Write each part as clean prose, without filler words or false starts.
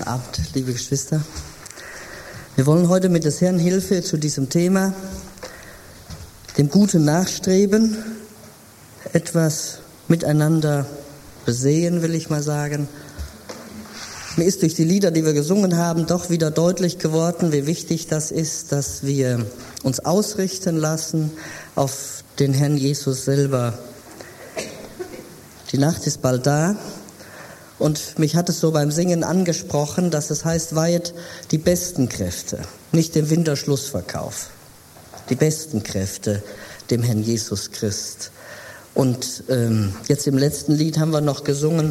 Abend, liebe Geschwister. Wir wollen heute mit des Herrn Hilfe zu diesem Thema, dem Guten nachstreben, etwas miteinander besehen, will ich mal sagen. Mir ist durch die Lieder, die wir gesungen haben, doch wieder deutlich geworden, wie wichtig das ist, dass wir uns ausrichten lassen auf den Herrn Jesus selber. Die Nacht ist bald da. Und mich hat es so beim Singen angesprochen, dass es heißt, weihet die besten Kräfte, nicht den Winterschlussverkauf. Die besten Kräfte dem Herrn Jesus Christ. Und jetzt im letzten Lied haben wir noch gesungen,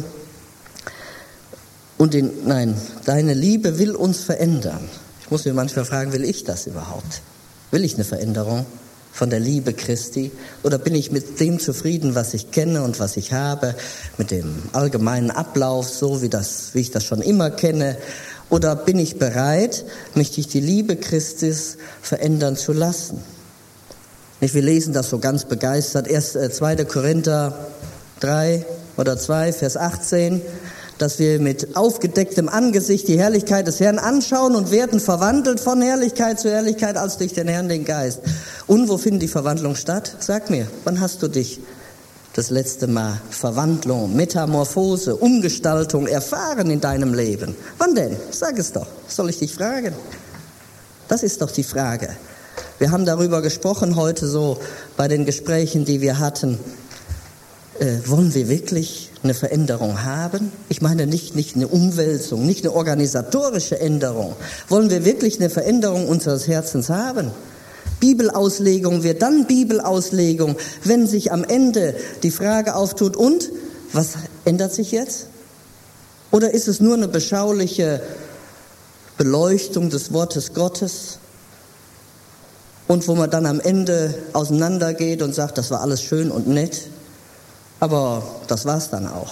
deine Liebe will uns verändern. Ich muss mir manchmal fragen, will ich das überhaupt? Will ich eine Veränderung von der Liebe Christi? Oder bin ich mit dem zufrieden, was ich kenne und was ich habe, mit dem allgemeinen Ablauf, so wie ich das schon immer kenne? Oder bin ich bereit, mich durch die Liebe Christus verändern zu lassen? Wir lesen das so ganz begeistert, 2. Korinther 3 oder 2, Vers 18, dass wir mit aufgedecktem Angesicht die Herrlichkeit des Herrn anschauen und werden verwandelt von Herrlichkeit zu Herrlichkeit als durch den Herrn den Geist. Und wo findet die Verwandlung statt? Sag mir, wann hast du dich das letzte Mal Verwandlung, Metamorphose, Umgestaltung erfahren in deinem Leben? Wann denn? Sag es doch. Soll ich dich fragen? Das ist doch die Frage. Wir haben darüber gesprochen heute so bei den Gesprächen, die wir hatten. Wollen wir wirklich eine Veränderung haben? Ich meine nicht eine Umwälzung, nicht eine organisatorische Änderung. Wollen wir wirklich eine Veränderung unseres Herzens haben? Bibelauslegung wird dann Bibelauslegung, wenn sich am Ende die Frage auftut, und was ändert sich jetzt? Oder ist es nur eine beschauliche Beleuchtung des Wortes Gottes? Und wo man dann am Ende auseinandergeht und sagt, das war alles schön und nett, aber das war's dann auch.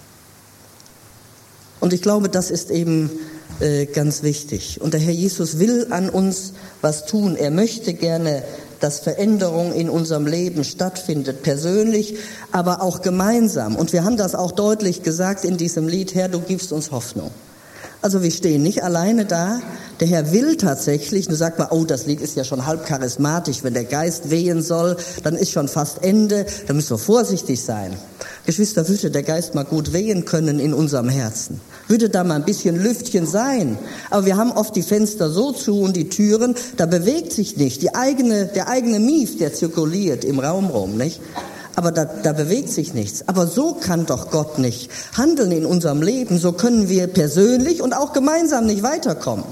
Und ich glaube, das ist eben ganz wichtig. Und der Herr Jesus will an uns was tun. Er möchte gerne, dass Veränderung in unserem Leben stattfindet, persönlich, aber auch gemeinsam. Und wir haben das auch deutlich gesagt in diesem Lied, Herr, du gibst uns Hoffnung. Also wir stehen nicht alleine da. Der Herr will tatsächlich, du sagst mal, oh, das Lied ist ja schon halb charismatisch, wenn der Geist wehen soll, dann ist schon fast Ende, da müssen wir vorsichtig sein. Geschwister, würde der Geist mal gut wehen können in unserem Herzen? Würde da mal ein bisschen Lüftchen sein? Aber wir haben oft die Fenster so zu und die Türen, da bewegt sich nicht. Der eigene Mief, der zirkuliert im Raum rum, nicht? Aber da bewegt sich nichts. Aber so kann doch Gott nicht handeln in unserem Leben. So können wir persönlich und auch gemeinsam nicht weiterkommen.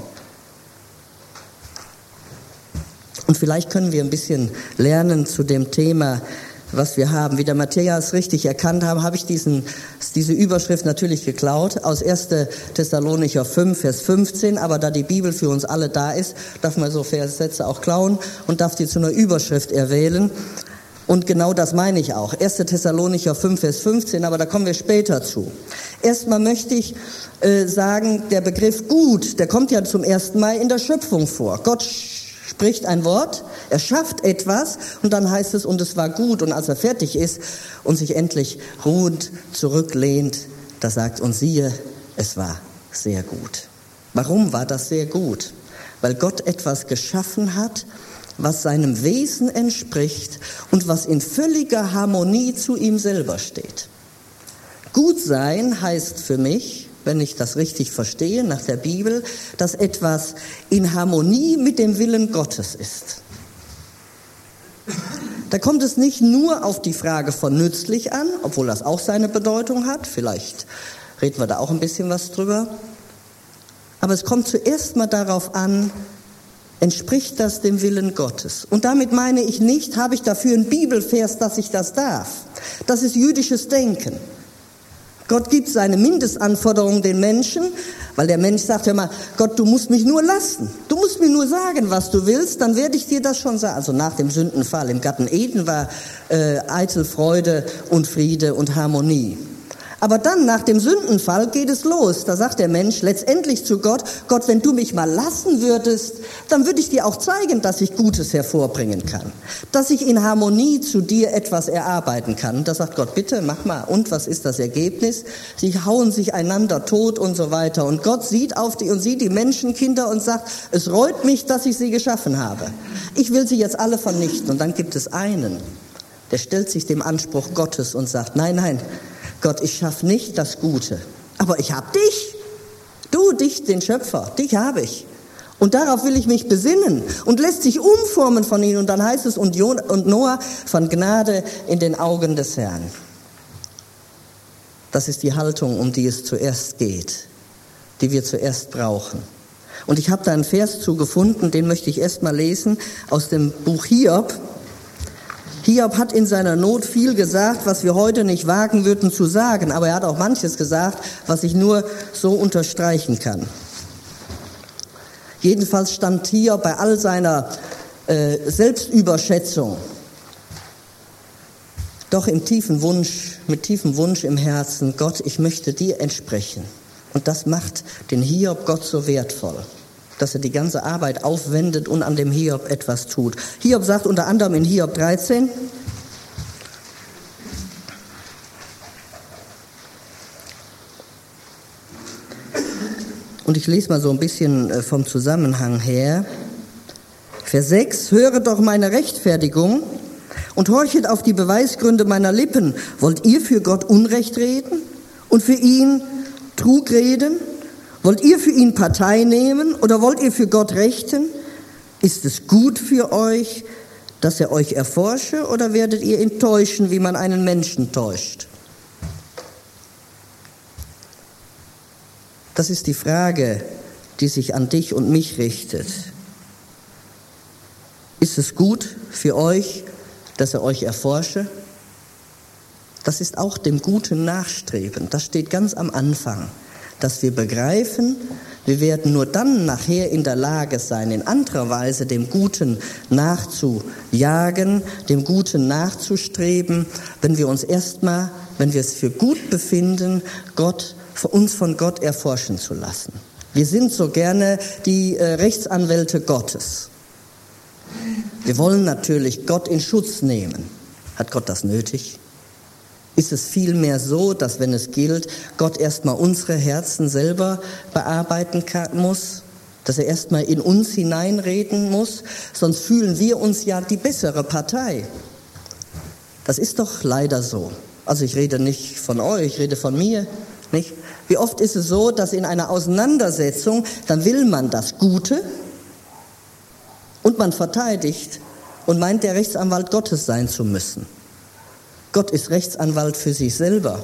Und vielleicht können wir ein bisschen lernen zu dem Thema, was wir haben. Wie der Matthias richtig erkannt haben, habe ich diese Überschrift natürlich geklaut aus 1. Thessalonicher 5, Vers 15. Aber da die Bibel für uns alle da ist, darf man so Verssätze auch klauen und darf die zu einer Überschrift erwählen. Und genau das meine ich auch. 1. Thessalonicher 5, Vers 15, aber da kommen wir später zu. Erstmal möchte ich sagen, der Begriff gut, der kommt ja zum ersten Mal in der Schöpfung vor. Gott spricht ein Wort, er schafft etwas und dann heißt es, und es war gut. Und als er fertig ist und sich endlich ruhend zurücklehnt, da sagt uns, siehe, es war sehr gut. Warum war das sehr gut? Weil Gott etwas geschaffen hat, was seinem Wesen entspricht und was in völliger Harmonie zu ihm selber steht. Gut sein heißt für mich, wenn ich das richtig verstehe, nach der Bibel, dass etwas in Harmonie mit dem Willen Gottes ist. Da kommt es nicht nur auf die Frage von nützlich an, obwohl das auch seine Bedeutung hat, vielleicht reden wir da auch ein bisschen was drüber, aber es kommt zuerst mal darauf an, entspricht das dem Willen Gottes? Und damit meine ich nicht, habe ich dafür einen Bibelvers, dass ich das darf. Das ist jüdisches Denken. Gott gibt seine Mindestanforderungen den Menschen, weil der Mensch sagt, hör mal, Gott, du musst mich nur lassen. Du musst mir nur sagen, was du willst, dann werde ich dir das schon sagen. Also nach dem Sündenfall im Garten Eden war eitel Freude und Friede und Harmonie. Aber dann, nach dem Sündenfall, geht es los. Da sagt der Mensch letztendlich zu Gott, Gott, wenn du mich mal lassen würdest, dann würde ich dir auch zeigen, dass ich Gutes hervorbringen kann. Dass ich in Harmonie zu dir etwas erarbeiten kann. Und da sagt Gott, bitte, mach mal. Und was ist das Ergebnis? Sie hauen sich einander tot und so weiter. Und Gott sieht auf die und sieht die Menschenkinder und sagt, es reut mich, dass ich sie geschaffen habe. Ich will sie jetzt alle vernichten. Und dann gibt es einen, der stellt sich dem Anspruch Gottes und sagt, nein, nein, Gott, ich schaffe nicht das Gute, aber ich habe dich. Du, dich, den Schöpfer, dich habe ich. Und darauf will ich mich besinnen und lässt sich umformen von ihm. Und dann heißt es, und Noah fand Gnade in den Augen des Herrn. Das ist die Haltung, um die es zuerst geht, die wir zuerst brauchen. Und ich habe da einen Vers zugefunden, den möchte ich erst mal lesen, aus dem Buch Hiob. Hiob hat in seiner Not viel gesagt, was wir heute nicht wagen würden zu sagen. Aber er hat auch manches gesagt, was ich nur so unterstreichen kann. Jedenfalls stand Hiob bei all seiner Selbstüberschätzung doch mit tiefem Wunsch im Herzen, Gott, ich möchte dir entsprechen. Und das macht den Hiob Gott so wertvoll, dass er die ganze Arbeit aufwendet und an dem Hiob etwas tut. Hiob sagt unter anderem in Hiob 13, und ich lese mal so ein bisschen vom Zusammenhang her, Vers 6, höre doch meine Rechtfertigung und horchet auf die Beweisgründe meiner Lippen. Wollt ihr für Gott Unrecht reden und für ihn Trug reden? Wollt ihr für ihn Partei nehmen oder wollt ihr für Gott rechten? Ist es gut für euch, dass er euch erforsche, oder werdet ihr ihn täuschen, wie man einen Menschen täuscht? Das ist die Frage, die sich an dich und mich richtet. Ist es gut für euch, dass er euch erforsche? Das ist auch dem Guten Nachstreben. Das steht ganz am Anfang. Dass wir begreifen, wir werden nur dann nachher in der Lage sein, in anderer Weise dem Guten nachzujagen, dem Guten nachzustreben, wenn wir es für gut befinden, uns von Gott erforschen zu lassen. Wir sind so gerne die Rechtsanwälte Gottes. Wir wollen natürlich Gott in Schutz nehmen. Hat Gott das nötig? Ist es vielmehr so, dass, wenn es gilt, Gott erstmal unsere Herzen selber bearbeiten muss, dass er erstmal in uns hineinreden muss, sonst fühlen wir uns ja die bessere Partei. Das ist doch leider so. Also ich rede nicht von euch, ich rede von mir, nicht? Wie oft ist es so, dass in einer Auseinandersetzung, dann will man das Gute und man verteidigt und meint, der Rechtsanwalt Gottes sein zu müssen. Gott ist Rechtsanwalt für sich selber.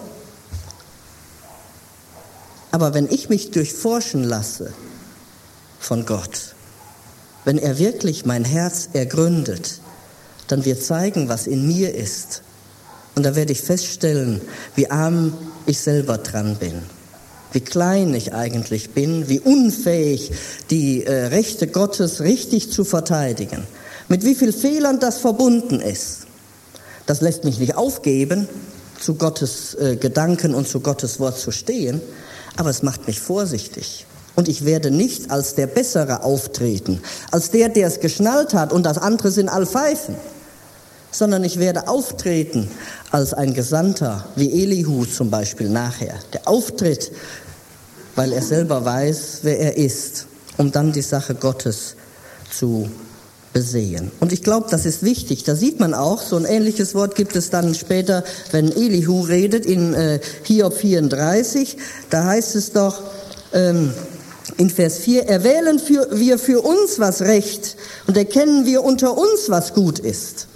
Aber wenn ich mich durchforschen lasse von Gott, wenn er wirklich mein Herz ergründet, dann wird zeigen, was in mir ist. Und da werde ich feststellen, wie arm ich selber dran bin, wie klein ich eigentlich bin, wie unfähig die Rechte Gottes richtig zu verteidigen, mit wie vielen Fehlern das verbunden ist. Das lässt mich nicht aufgeben, zu Gottes Gedanken und zu Gottes Wort zu stehen, aber es macht mich vorsichtig. Und ich werde nicht als der Bessere auftreten, als der es geschnallt hat und das andere sind Pfeifen, sondern ich werde auftreten als ein Gesandter, wie Elihu zum Beispiel nachher, der auftritt, weil er selber weiß, wer er ist, um dann die Sache Gottes zu besehen. Und ich glaube, das ist wichtig. Da sieht man auch, so ein ähnliches Wort gibt es dann später, wenn Elihu redet, in Hiob 34, da heißt es doch in Vers 4, erwählen wir für uns, was recht, und erkennen wir unter uns, was gut ist.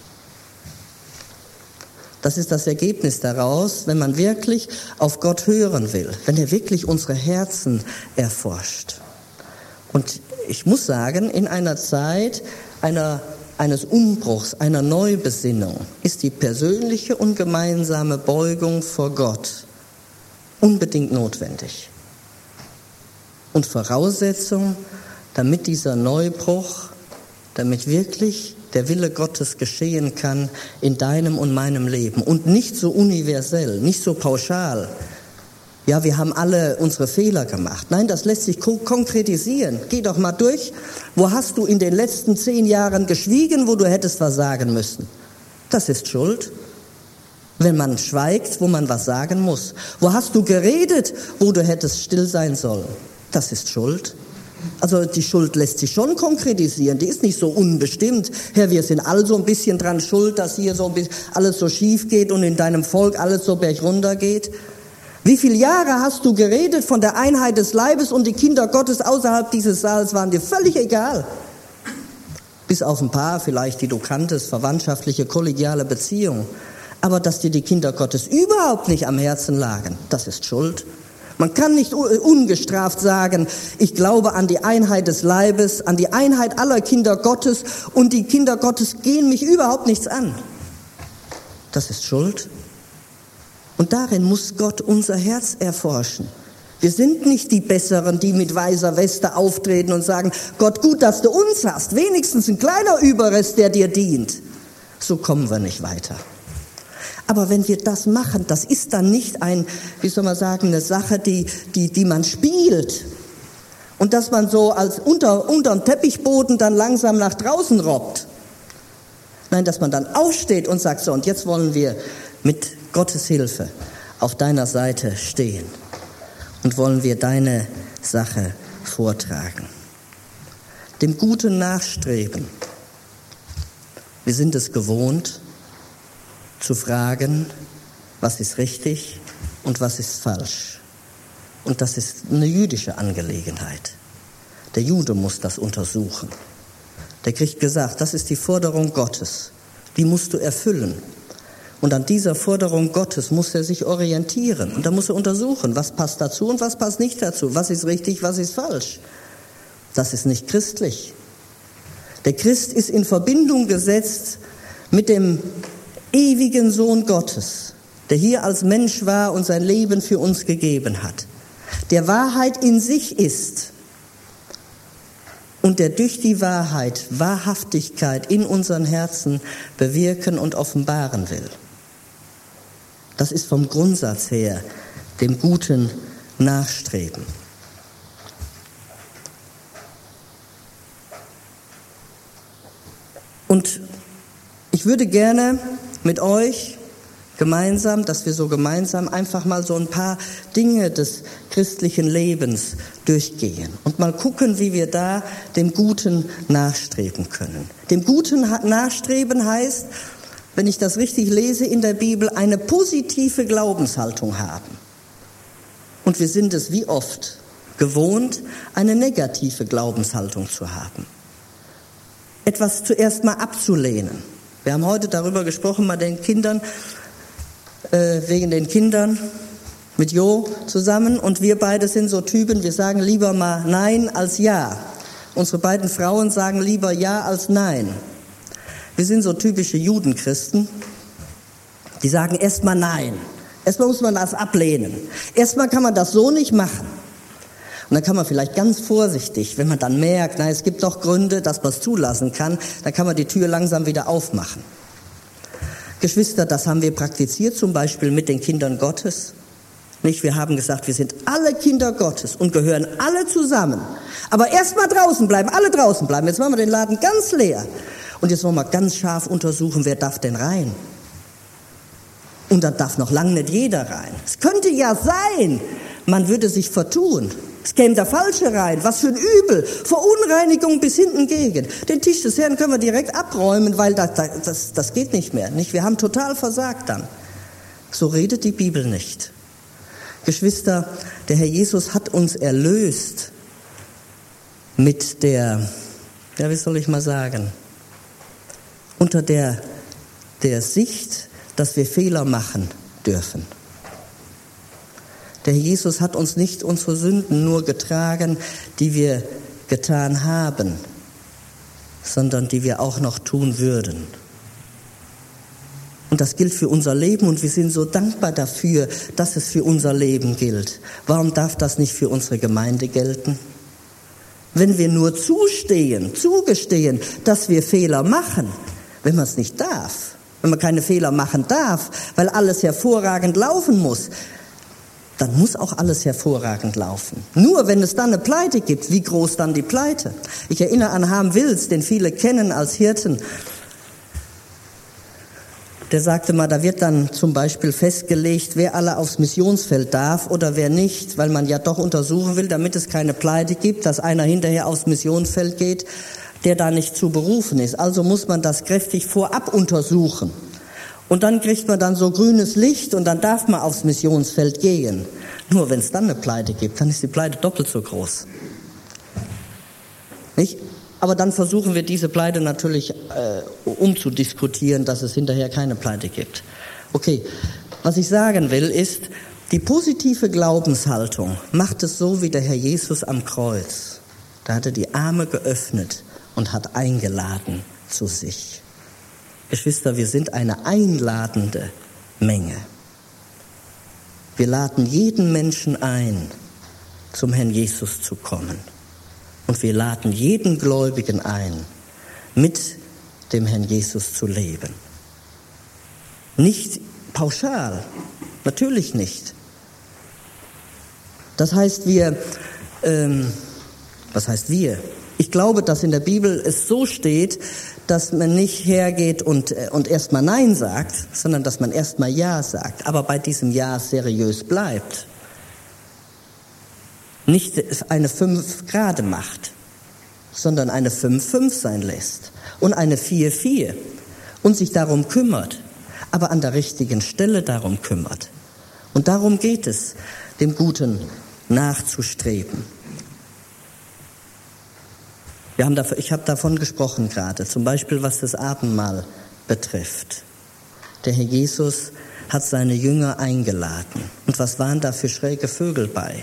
Das ist das Ergebnis daraus, wenn man wirklich auf Gott hören will, wenn er wirklich unsere Herzen erforscht. Und ich muss sagen, in einer Zeit eines Umbruchs, einer Neubesinnung, ist die persönliche und gemeinsame Beugung vor Gott unbedingt notwendig. Und Voraussetzung, damit dieser Neubruch, damit wirklich der Wille Gottes geschehen kann in deinem und meinem Leben. Und nicht so universell, nicht so pauschal, ja, wir haben alle unsere Fehler gemacht. Nein, das lässt sich konkretisieren. Geh doch mal durch. Wo hast du in den letzten 10 Jahren geschwiegen, wo du hättest was sagen müssen? Das ist Schuld. Wenn man schweigt, wo man was sagen muss. Wo hast du geredet, wo du hättest still sein sollen? Das ist Schuld. Also die Schuld lässt sich schon konkretisieren, die ist nicht so unbestimmt. Herr, wir sind alle so ein bisschen dran schuld, dass hier so ein bisschen alles so schief geht und in deinem Volk alles so bergunter geht. Wie viele Jahre hast du geredet von der Einheit des Leibes und die Kinder Gottes außerhalb dieses Saals waren dir völlig egal? Bis auf ein paar vielleicht, die du kanntest, verwandtschaftliche, kollegiale Beziehungen. Aber dass dir die Kinder Gottes überhaupt nicht am Herzen lagen, das ist Schuld. Man kann nicht ungestraft sagen, ich glaube an die Einheit des Leibes, an die Einheit aller Kinder Gottes und die Kinder Gottes gehen mich überhaupt nichts an. Das ist Schuld. Und darin muss Gott unser Herz erforschen. Wir sind nicht die Besseren, die mit weißer Weste auftreten und sagen, Gott, gut, dass du uns hast, wenigstens ein kleiner Überrest, der dir dient. So kommen wir nicht weiter. Aber wenn wir das machen, das ist dann nicht eine Sache, die man spielt. Und dass man so als unterm Teppichboden dann langsam nach draußen robbt. Nein, dass man dann aufsteht und sagt, so, und jetzt wollen wir mit Gottes Hilfe auf deiner Seite stehen. Und wollen wir deine Sache vortragen. Dem Guten nachstreben. Wir sind es gewohnt, zu fragen, was ist richtig und was ist falsch. Und das ist eine jüdische Angelegenheit. Der Jude muss das untersuchen. Der kriegt gesagt, das ist die Forderung Gottes. Die musst du erfüllen. Und an dieser Forderung Gottes muss er sich orientieren. Und da muss er untersuchen, was passt dazu und was passt nicht dazu. Was ist richtig, was ist falsch. Das ist nicht christlich. Der Christ ist in Verbindung gesetzt mit dem ewigen Sohn Gottes, der hier als Mensch war und sein Leben für uns gegeben hat, der Wahrheit in sich ist und der durch die Wahrheit Wahrhaftigkeit in unseren Herzen bewirken und offenbaren will. Das ist vom Grundsatz her dem Guten nachstreben. Und ich würde gerne mit euch gemeinsam, dass wir so gemeinsam einfach mal so ein paar Dinge des christlichen Lebens durchgehen und mal gucken, wie wir da dem Guten nachstreben können. Dem Guten nachstreben heißt, wenn ich das richtig lese in der Bibel, eine positive Glaubenshaltung haben. Und wir sind es wie oft gewohnt, eine negative Glaubenshaltung zu haben. Etwas zuerst mal abzulehnen. Wir haben heute darüber gesprochen, mal den Kindern, wegen den Kindern mit Jo zusammen. Und wir beide sind so Typen, wir sagen lieber mal Nein als Ja. Unsere beiden Frauen sagen lieber Ja als Nein. Wir sind so typische Judenchristen, die sagen erstmal Nein. Erstmal muss man das ablehnen. Erstmal kann man das so nicht machen. Und dann kann man vielleicht ganz vorsichtig, wenn man dann merkt, es gibt doch Gründe, dass man es zulassen kann, dann kann man die Tür langsam wieder aufmachen. Geschwister, das haben wir praktiziert, zum Beispiel mit den Kindern Gottes. Nicht? Wir haben gesagt, wir sind alle Kinder Gottes und gehören alle zusammen. Aber erst mal draußen bleiben, alle draußen bleiben. Jetzt machen wir den Laden ganz leer. Und jetzt wollen wir ganz scharf untersuchen, wer darf denn rein? Und da darf noch lange nicht jeder rein. Es könnte ja sein, man würde sich vertun. Es käme der Falsche rein. Was für ein Übel. Verunreinigung bis hinten gegen. Den Tisch des Herrn können wir direkt abräumen, weil das geht nicht mehr. Nicht? Wir haben total versagt dann. So redet die Bibel nicht. Geschwister, der Herr Jesus hat uns erlöst mit der, wie soll ich mal sagen, unter der Sicht, dass wir Fehler machen dürfen. Der Herr Jesus hat uns nicht unsere Sünden nur getragen, die wir getan haben, sondern die wir auch noch tun würden. Und das gilt für unser Leben und wir sind so dankbar dafür, dass es für unser Leben gilt. Warum darf das nicht für unsere Gemeinde gelten? Wenn wir nur zugestehen, dass wir Fehler machen, wenn man es nicht darf, wenn man keine Fehler machen darf, weil alles hervorragend laufen muss, dann muss auch alles hervorragend laufen. Nur wenn es dann eine Pleite gibt, wie groß dann die Pleite? Ich erinnere an Harm Wills, den viele kennen als Hirten. Der sagte mal, da wird dann zum Beispiel festgelegt, wer alle aufs Missionsfeld darf oder wer nicht, weil man ja doch untersuchen will, damit es keine Pleite gibt, dass einer hinterher aufs Missionsfeld geht, der da nicht zu berufen ist. Also muss man das kräftig vorab untersuchen. Und dann kriegt man dann so grünes Licht und dann darf man aufs Missionsfeld gehen. Nur wenn es dann eine Pleite gibt, dann ist die Pleite doppelt so groß. Nicht? Aber dann versuchen wir diese Pleite natürlich umzudiskutieren, dass es hinterher keine Pleite gibt. Okay, was ich sagen will ist, die positive Glaubenshaltung macht es so wie der Herr Jesus am Kreuz. Da hat er die Arme geöffnet und hat eingeladen zu sich. Geschwister, wir sind eine einladende Menge. Wir laden jeden Menschen ein, zum Herrn Jesus zu kommen. Und wir laden jeden Gläubigen ein, mit dem Herrn Jesus zu leben. Nicht pauschal, natürlich nicht. Das heißt, was heißt wir? Ich glaube, dass in der Bibel es so steht, dass man nicht hergeht und erstmal Nein sagt, sondern dass man erstmal Ja sagt, aber bei diesem Ja seriös bleibt. Nicht eine 5 gerade macht, sondern eine 5-5 sein lässt und eine 4-4 und sich darum kümmert, aber an der richtigen Stelle darum kümmert. Und darum geht es, dem Guten nachzustreben. Ich habe davon gesprochen gerade, zum Beispiel was das Abendmahl betrifft. Der Herr Jesus hat seine Jünger eingeladen. Und was waren da für schräge Vögel bei?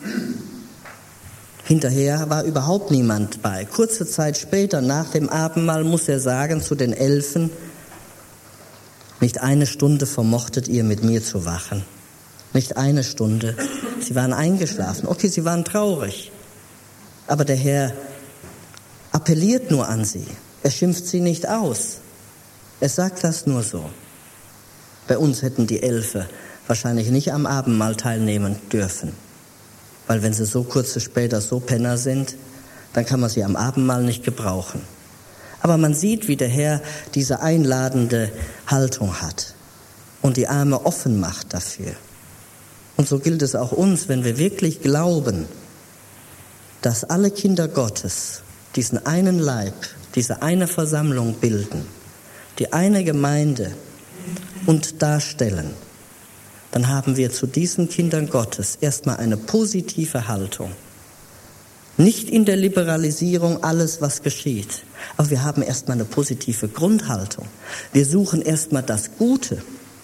Hinterher war überhaupt niemand bei. Kurze Zeit später, nach dem Abendmahl, muss er sagen zu den 11, nicht eine Stunde vermochtet ihr mit mir zu wachen. Nicht eine Stunde. Sie waren eingeschlafen. Okay, sie waren traurig. Aber der Herr appelliert nur an sie. Er schimpft sie nicht aus. Er sagt das nur so. Bei uns hätten die 11 wahrscheinlich nicht am Abendmahl teilnehmen dürfen. Weil wenn sie so kurz später so Penner sind, dann kann man sie am Abendmahl nicht gebrauchen. Aber man sieht, wie der Herr diese einladende Haltung hat und die Arme offen macht dafür. Und so gilt es auch uns, wenn wir wirklich glauben, dass alle Kinder Gottes diesen einen Leib, diese eine Versammlung bilden, die eine Gemeinde und darstellen, dann haben wir zu diesen Kindern Gottes erstmal eine positive Haltung. Nicht in der Liberalisierung alles, was geschieht, aber wir haben erstmal eine positive Grundhaltung. Wir suchen erstmal das Gute.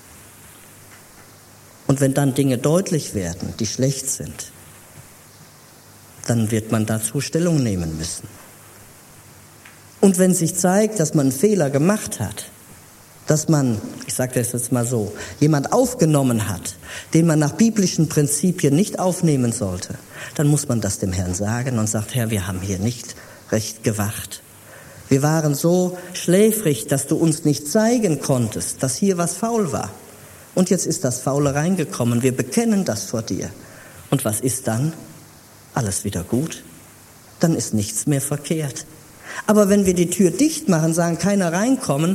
Und wenn dann Dinge deutlich werden, die schlecht sind, dann wird man dazu Stellung nehmen müssen. Und wenn sich zeigt, dass man einen Fehler gemacht hat, dass man, ich sage das jetzt mal so, jemand aufgenommen hat, den man nach biblischen Prinzipien nicht aufnehmen sollte, dann muss man das dem Herrn sagen und sagt, Herr, wir haben hier nicht recht gewacht. Wir waren so schläfrig, dass du uns nicht zeigen konntest, dass hier was faul war. Und jetzt ist das Faule reingekommen. Wir bekennen das vor dir. Und was ist dann? Alles wieder gut. Dann ist nichts mehr verkehrt. Aber wenn wir die Tür dicht machen, sagen, keiner reinkommen,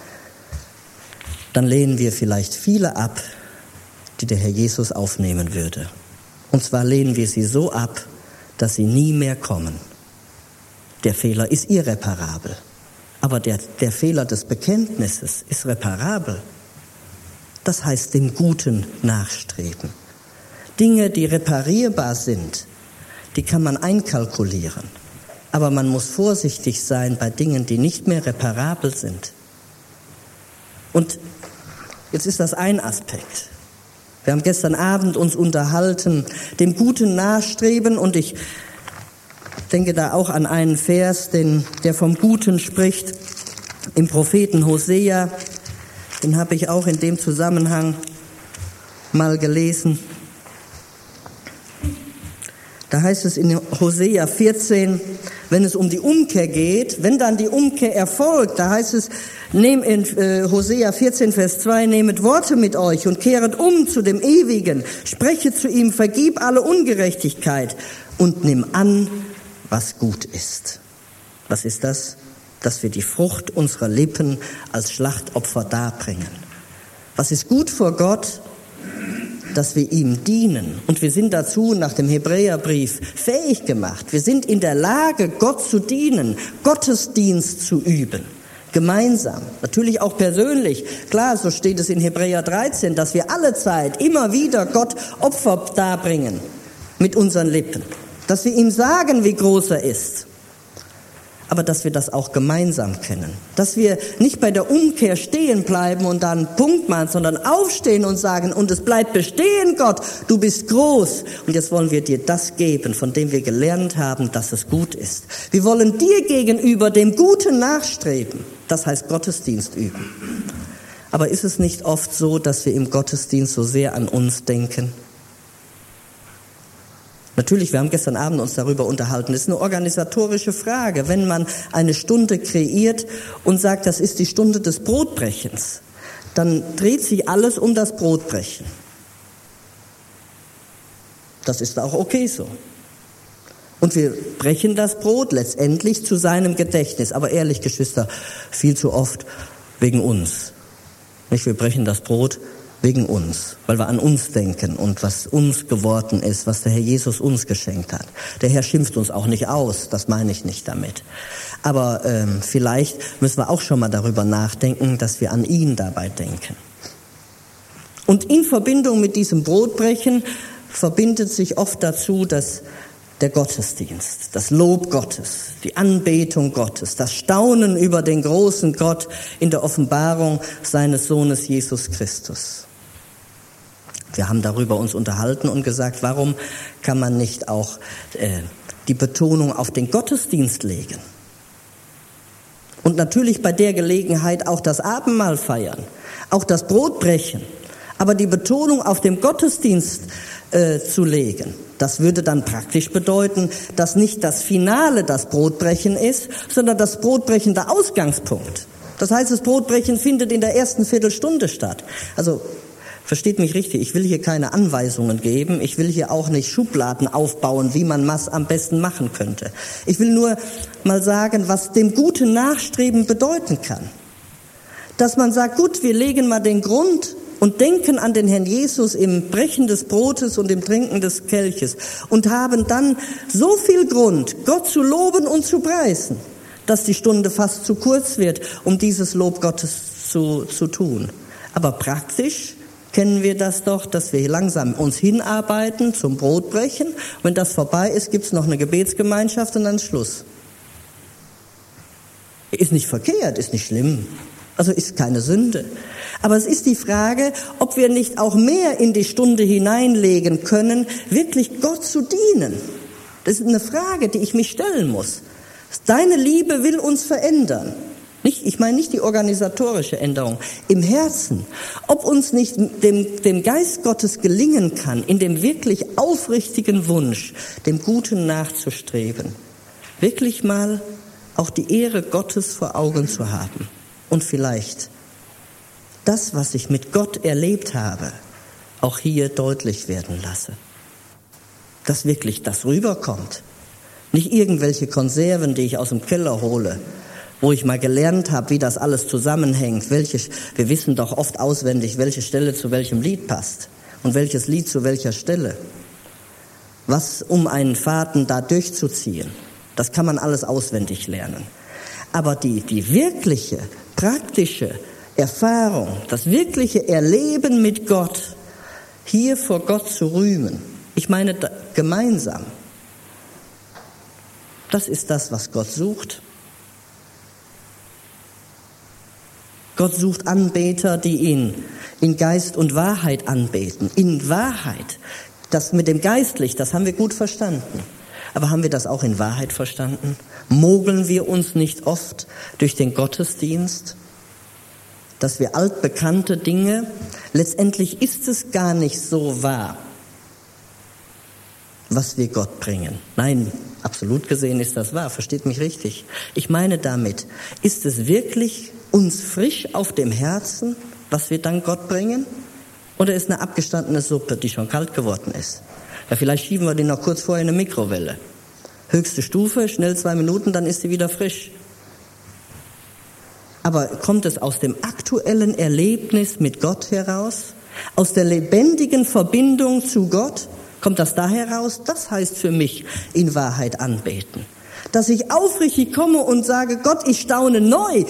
dann lehnen wir vielleicht viele ab, die der Herr Jesus aufnehmen würde. Und zwar lehnen wir sie so ab, dass sie nie mehr kommen. Der Fehler ist irreparabel. Aber der Fehler des Bekenntnisses ist reparabel. Das heißt, dem Guten nachstreben. Dinge, die reparierbar sind, die kann man einkalkulieren. Aber man muss vorsichtig sein bei Dingen, die nicht mehr reparabel sind. Und jetzt ist das ein Aspekt. Wir haben gestern Abend uns unterhalten, dem Guten nachstreben, und ich denke da auch an einen Vers, der vom Guten spricht, im Propheten Hosea. Den habe ich auch in dem Zusammenhang mal gelesen. Da heißt es in Hosea 14, wenn es um die Umkehr geht, wenn dann die Umkehr erfolgt, da heißt es, nehmt in Hosea 14, Vers 2, nehmet Worte mit euch und kehret um zu dem Ewigen, spreche zu ihm, vergib alle Ungerechtigkeit und nimm an, was gut ist. Was ist das? Dass wir die Frucht unserer Lippen als Schlachtopfer darbringen. Was ist gut vor Gott? Dass wir ihm dienen. Und wir sind dazu nach dem Hebräerbrief fähig gemacht. Wir sind in der Lage, Gott zu dienen, Gottesdienst zu üben. Gemeinsam, natürlich auch persönlich. Klar, so steht es in Hebräer 13, dass wir alle Zeit immer wieder Gott Opfer darbringen mit unseren Lippen. Dass wir ihm sagen, wie groß er ist. Aber dass wir das auch gemeinsam kennen. Dass wir nicht bei der Umkehr stehen bleiben und dann Punkt machen, sondern aufstehen und sagen, und es bleibt bestehen, Gott, du bist groß. Und jetzt wollen wir dir das geben, von dem wir gelernt haben, dass es gut ist. Wir wollen dir gegenüber dem Guten nachstreben. Das heißt Gottesdienst üben. Aber ist es nicht oft so, dass wir im Gottesdienst so sehr an uns denken? Natürlich, wir haben gestern Abend uns darüber unterhalten. Das ist eine organisatorische Frage. Wenn man eine Stunde kreiert und sagt, das ist die Stunde des Brotbrechens, dann dreht sich alles um das Brotbrechen. Das ist auch okay so. Und wir brechen das Brot letztendlich zu seinem Gedächtnis. Aber ehrlich, Geschwister, viel zu oft wegen uns. Nicht, wir brechen das Brot wegen uns, weil wir an uns denken und was uns geworden ist, was der Herr Jesus uns geschenkt hat. Der Herr schimpft uns auch nicht aus, das meine ich nicht damit. Aber vielleicht müssen wir auch schon mal darüber nachdenken, dass wir an ihn dabei denken. Und in Verbindung mit diesem Brotbrechen verbindet sich oft dazu, dass der Gottesdienst, das Lob Gottes, die Anbetung Gottes, das Staunen über den großen Gott in der Offenbarung seines Sohnes Jesus Christus. Wir haben darüber uns unterhalten und gesagt, warum kann man nicht auch die Betonung auf den Gottesdienst legen? Und natürlich bei der Gelegenheit auch das Abendmahl feiern, auch das Brotbrechen, aber die Betonung auf dem Gottesdienst zu legen. Das würde dann praktisch bedeuten, dass nicht das Finale das Brotbrechen ist, sondern das Brotbrechen der Ausgangspunkt. Das heißt, das Brotbrechen findet in der ersten Viertelstunde statt. Also versteht mich richtig, ich will hier keine Anweisungen geben, ich will hier auch nicht Schubladen aufbauen, wie man was am besten machen könnte. Ich will nur mal sagen, was dem guten Nachstreben bedeuten kann. Dass man sagt, gut, wir legen mal den Grund und denken an den Herrn Jesus im Brechen des Brotes und im Trinken des Kelches und haben dann so viel Grund, Gott zu loben und zu preisen, dass die Stunde fast zu kurz wird, um dieses Lob Gottes zu tun. Aber praktisch kennen wir das doch, dass wir langsam uns hinarbeiten zum Brotbrechen. Wenn das vorbei ist, gibt's noch eine Gebetsgemeinschaft und dann Schluss. Ist nicht verkehrt, ist nicht schlimm. Also ist keine Sünde. Aber es ist die Frage, ob wir nicht auch mehr in die Stunde hineinlegen können, wirklich Gott zu dienen. Das ist eine Frage, die ich mich stellen muss. Deine Liebe will uns verändern. Ich meine nicht die organisatorische Änderung, im Herzen. Ob uns nicht dem Geist Gottes gelingen kann, in dem wirklich aufrichtigen Wunsch, dem Guten nachzustreben, wirklich mal auch die Ehre Gottes vor Augen zu haben. Und vielleicht das, was ich mit Gott erlebt habe, auch hier deutlich werden lasse. Dass wirklich das rüberkommt. Nicht irgendwelche Konserven, die ich aus dem Keller hole, wo ich mal gelernt habe, wie das alles zusammenhängt. Wir wissen doch oft auswendig, welche Stelle zu welchem Lied passt und welches Lied zu welcher Stelle. Was, um einen Faden da durchzuziehen, das kann man alles auswendig lernen. Aber die wirkliche, praktische Erfahrung, das wirkliche Erleben mit Gott, hier vor Gott zu rühmen, ich meine gemeinsam, das ist das, was Gott sucht. Gott sucht Anbeter, die ihn in Geist und Wahrheit anbeten. In Wahrheit. Das mit dem Geistlich, das haben wir gut verstanden. Aber haben wir das auch in Wahrheit verstanden? Mogeln wir uns nicht oft durch den Gottesdienst, dass wir altbekannte Dinge, letztendlich ist es gar nicht so wahr. was wir Gott bringen. Nein, absolut gesehen ist das wahr, versteht mich richtig. Ich meine damit, ist es wirklich uns frisch auf dem Herzen, was wir dann Gott bringen? Oder ist eine abgestandene Suppe, die schon kalt geworden ist? Ja, vielleicht schieben wir die noch kurz vorher in eine Mikrowelle. Höchste Stufe, schnell 2 Minuten, dann ist sie wieder frisch. Aber kommt es aus dem aktuellen Erlebnis mit Gott heraus? Aus der lebendigen Verbindung zu Gott? Kommt das da heraus? Das heißt für mich in Wahrheit anbeten. Dass ich aufrichtig komme und sage, Gott, ich staune neu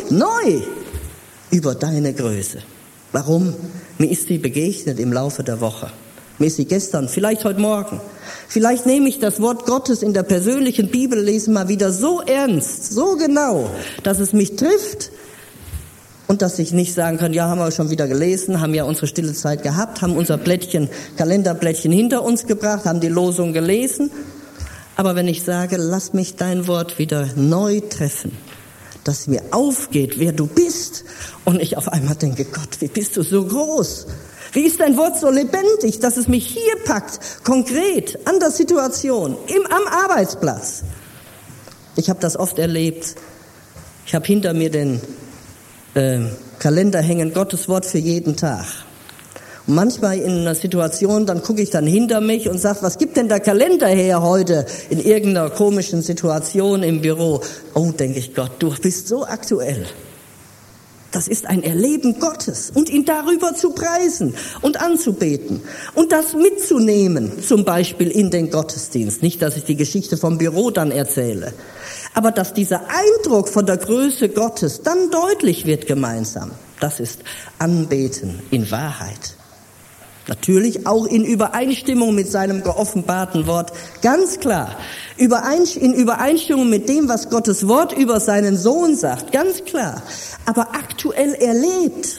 über deine Größe. Warum? Mir ist sie begegnet im Laufe der Woche. Mir ist sie gestern, vielleicht heute Morgen. Vielleicht nehme ich das Wort Gottes in der persönlichen Bibellese mal wieder so ernst, so genau, dass es mich trifft und dass ich nicht sagen kann, ja, haben wir schon wieder gelesen, haben ja unsere stille Zeit gehabt, haben unser Kalenderblättchen hinter uns gebracht, haben die Losung gelesen. Aber wenn ich sage, lass mich dein Wort wieder neu treffen, dass mir aufgeht, wer du bist, und ich auf einmal denke, Gott, wie bist du so groß? Wie ist dein Wort so lebendig, dass es mich hier packt, konkret, an der Situation, am Arbeitsplatz? Ich habe das oft erlebt. Ich habe hinter mir den Kalender hängen, Gottes Wort für jeden Tag. Und manchmal in einer Situation, dann gucke ich dann hinter mich und sage, was gibt denn der Kalender her heute in irgendeiner komischen Situation im Büro? Oh, denke ich, Gott, du bist so aktuell. Das ist ein Erleben Gottes und ihn darüber zu preisen und anzubeten und das mitzunehmen, zum Beispiel in den Gottesdienst. Nicht, dass ich die Geschichte vom Büro dann erzähle, aber dass dieser Eindruck von der Größe Gottes dann deutlich wird gemeinsam. Das ist Anbeten in Wahrheit. Natürlich auch in Übereinstimmung mit seinem geoffenbarten Wort, ganz klar. In Übereinstimmung mit dem, was Gottes Wort über seinen Sohn sagt, ganz klar. Aber aktuell erlebt.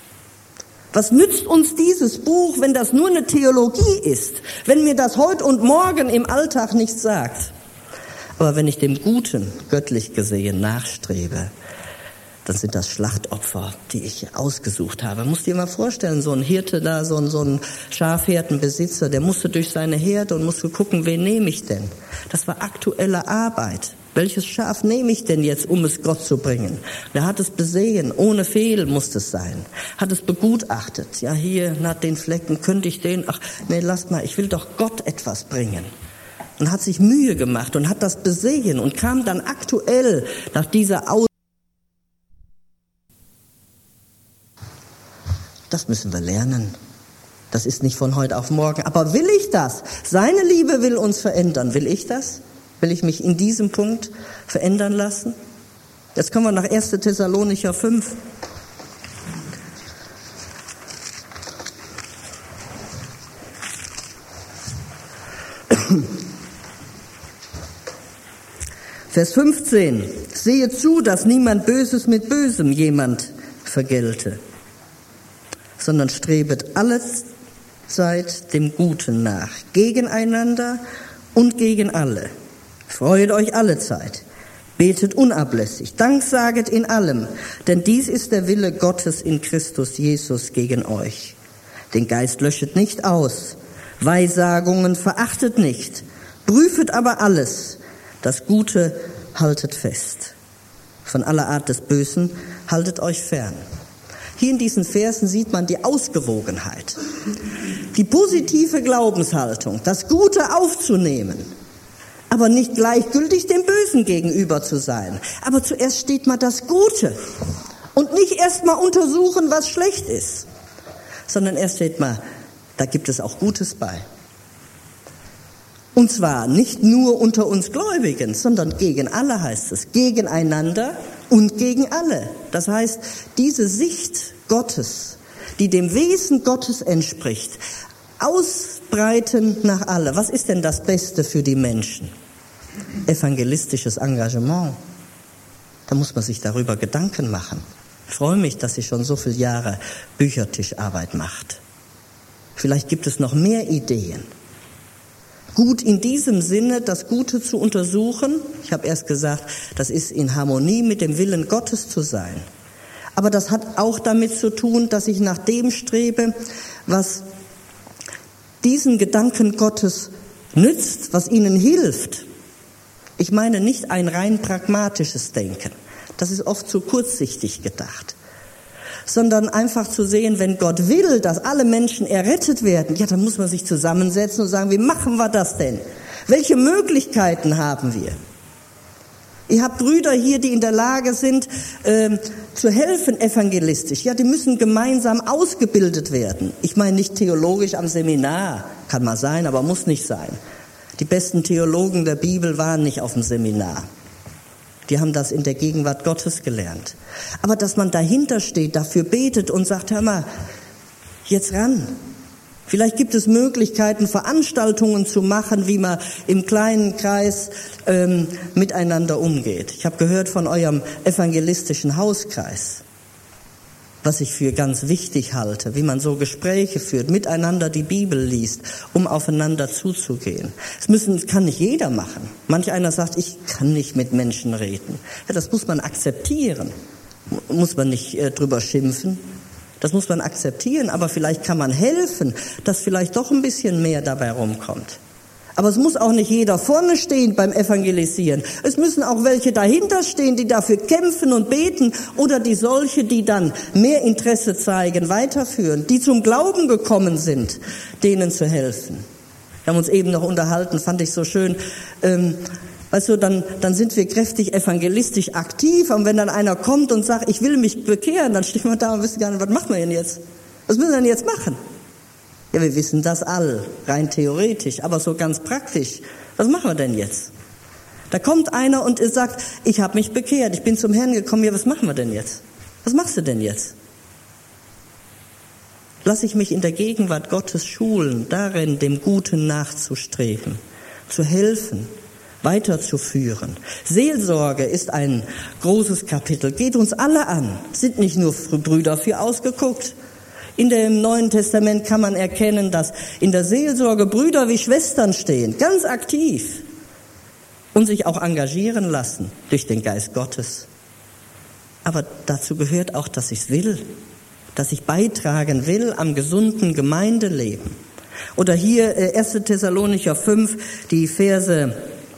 Was nützt uns dieses Buch, wenn das nur eine Theologie ist? Wenn mir das heute und morgen im Alltag nichts sagt? Aber wenn ich dem Guten, göttlich gesehen, nachstrebe, dann sind das Schlachtopfer, die ich ausgesucht habe. Man muss dir mal vorstellen, so ein Hirte da, so ein Schafherdenbesitzer, der musste durch seine Herde und musste gucken, wen nehme ich denn? Das war aktuelle Arbeit. Welches Schaf nehme ich denn jetzt, um es Gott zu bringen? Der hat es besehen, ohne Fehl muss es sein. Hat es begutachtet. Ja, hier, nach den Flecken, könnte ich den, ach, nee, lass mal, ich will doch Gott etwas bringen. Und hat sich Mühe gemacht und hat das besehen und kam dann aktuell nach dieser Das müssen wir lernen. Das ist nicht von heute auf morgen. Aber will ich das? Seine Liebe will uns verändern. Will ich das? Will ich mich in diesem Punkt verändern lassen? Jetzt kommen wir nach 1. Thessalonicher 5. Vers 15. Sehe zu, dass niemand Böses mit Bösem jemand vergelte, sondern strebet allezeit dem Guten nach, gegeneinander und gegen alle. Freut euch allezeit, betet unablässig, danksaget in allem, denn dies ist der Wille Gottes in Christus Jesus gegen euch. Den Geist löschet nicht aus, Weissagungen verachtet nicht, prüfet aber alles, das Gute haltet fest. Von aller Art des Bösen haltet euch fern. Hier in diesen Versen sieht man die Ausgewogenheit, die positive Glaubenshaltung, das Gute aufzunehmen, aber nicht gleichgültig dem Bösen gegenüber zu sein. Aber zuerst steht mal das Gute und nicht erst mal untersuchen, was schlecht ist, sondern erst steht mal, da gibt es auch Gutes bei. Und zwar nicht nur unter uns Gläubigen, sondern gegen alle heißt es, gegeneinander und gegen alle. Das heißt, diese Sicht Gottes, die dem Wesen Gottes entspricht, ausbreiten nach alle. Was ist denn das Beste für die Menschen? Evangelistisches Engagement. Da muss man sich darüber Gedanken machen. Ich freue mich, dass sie schon so viele Jahre Büchertischarbeit macht. Vielleicht gibt es noch mehr Ideen. Gut in diesem Sinne, das Gute zu untersuchen. Ich habe erst gesagt, das ist in Harmonie mit dem Willen Gottes zu sein. Aber das hat auch damit zu tun, dass ich nach dem strebe, was diesen Gedanken Gottes nützt, was ihnen hilft. Ich meine nicht ein rein pragmatisches Denken. Das ist oft zu kurzsichtig gedacht. Sondern einfach zu sehen, wenn Gott will, dass alle Menschen errettet werden, ja, dann muss man sich zusammensetzen und sagen, wie machen wir das denn? Welche Möglichkeiten haben wir? Ihr habt Brüder hier, die in der Lage sind, zu helfen evangelistisch. Ja, die müssen gemeinsam ausgebildet werden. Ich meine nicht theologisch am Seminar, kann mal sein, aber muss nicht sein. Die besten Theologen der Bibel waren nicht auf dem Seminar. Die haben das in der Gegenwart Gottes gelernt. Aber dass man dahinter steht, dafür betet und sagt, hör mal, jetzt ran. Vielleicht gibt es Möglichkeiten, Veranstaltungen zu machen, wie man im kleinen Kreis miteinander umgeht. Ich habe gehört von eurem evangelistischen Hauskreis, was ich für ganz wichtig halte, wie man so Gespräche führt, miteinander die Bibel liest, um aufeinander zuzugehen. Das kann nicht jeder machen. Manch einer sagt, ich kann nicht mit Menschen reden. Ja, das muss man akzeptieren. Muss man nicht drüber schimpfen. Das muss man akzeptieren, aber vielleicht kann man helfen, dass vielleicht doch ein bisschen mehr dabei rumkommt. Aber es muss auch nicht jeder vorne stehen beim Evangelisieren. Es müssen auch welche dahinter stehen, die dafür kämpfen und beten oder die solche, die dann mehr Interesse zeigen, weiterführen, die zum Glauben gekommen sind, denen zu helfen. Wir haben uns eben noch unterhalten, fand ich so schön. Weißt du, dann sind wir kräftig evangelistisch aktiv und wenn dann einer kommt und sagt, ich will mich bekehren, dann stehen wir da und wissen gar nicht, was machen wir denn jetzt? Was müssen wir denn jetzt machen? Ja, wir wissen das all, rein theoretisch, aber so ganz praktisch. Was machen wir denn jetzt? Da kommt einer und sagt, ich habe mich bekehrt, ich bin zum Herrn gekommen, ja, was machen wir denn jetzt? Was machst du denn jetzt? Lass ich mich in der Gegenwart Gottes schulen, darin dem Guten nachzustreben, zu helfen, weiterzuführen. Seelsorge ist ein großes Kapitel, geht uns alle an, sind nicht nur Brüder für ausgeguckt. In dem Neuen Testament kann man erkennen, dass in der Seelsorge Brüder wie Schwestern stehen, ganz aktiv und sich auch engagieren lassen durch den Geist Gottes. Aber dazu gehört auch, dass ich es will, dass ich beitragen will am gesunden Gemeindeleben. Oder hier 1. Thessalonicher 5, die Verse